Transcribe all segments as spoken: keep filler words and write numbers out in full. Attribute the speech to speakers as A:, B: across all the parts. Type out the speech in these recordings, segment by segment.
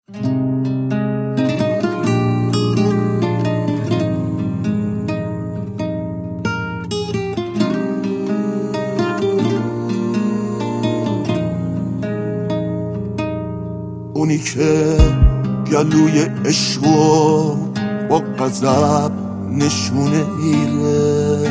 A: اونی که گلوی عشقو با غضب نشونه میره،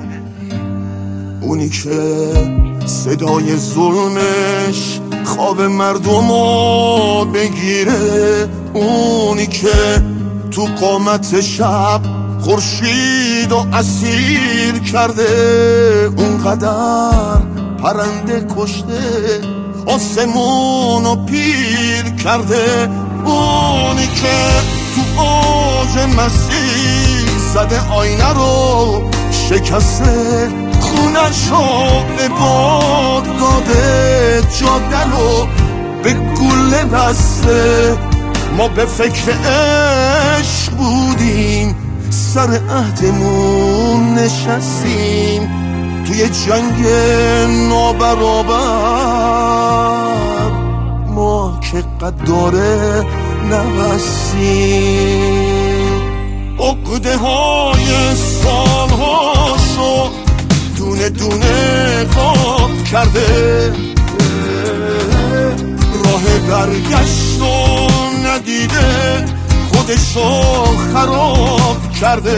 A: اونی که صدای ظلمش خواب مردمو بگیره، اونی که تو قامت شب خورشید و اسیر کرده، اونقدر پرنده کشته آسمونو پیر کرده، اونی که تو آج مسیح زده آینه رو شکسته، خونشو به باد داده، جاده رو به گله بسته. ما به فکر عشق بودیم، سر عهدمون نشستیم، توی جنگ نابرابر ما که قداره نبستیم. عقده های سالهاشو دونه دونه قاب کرده، راه برگشتو ندیده خودشو خراب کرده.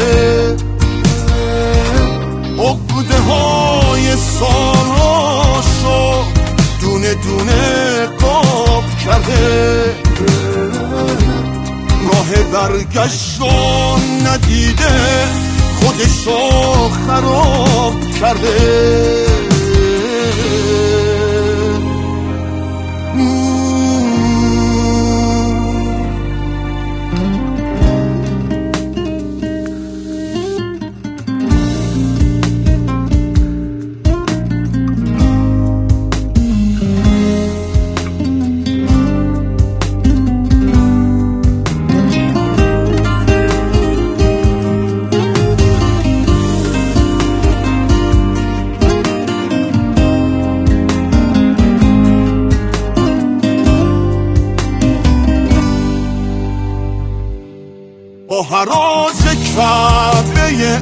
A: عقده های سالهاشو دونه دونه قاب کرده، راه برگشتو ندیده خودشو خراب کرده. با هراس کعبه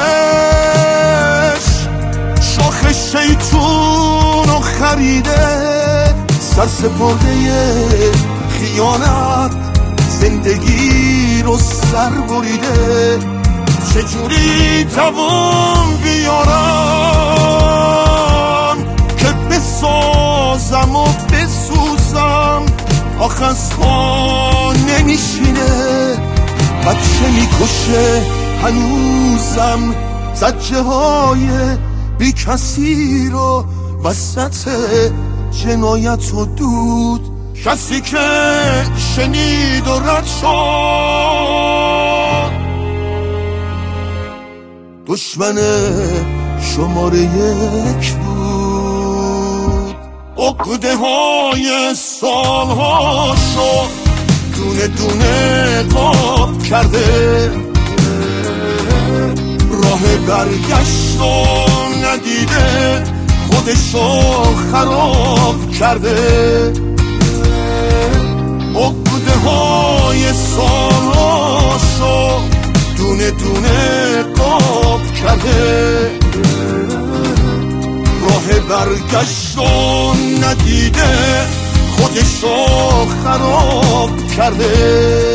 A: عشق شاخ شیطون رو خریده، سرسپرده خیانت زندگی رو سر بریده. چجوری توان بیارم که بسازم و بسوزم، آخ از پا نمیشینه، بچه میکشه هنوزم، زجه های بی کسی رو وسط جنایت و دود. کسی که شنید و رد شد دشمن شماره یک بود. عقده های سالهاشو دونه دونه قاب کرده، راه برگشتو ندیده خودشو خراب کرده. عقده های سالهاشو دونه دونه قاب کرده، راه برگشتو ندیده خودشو خراب کرده.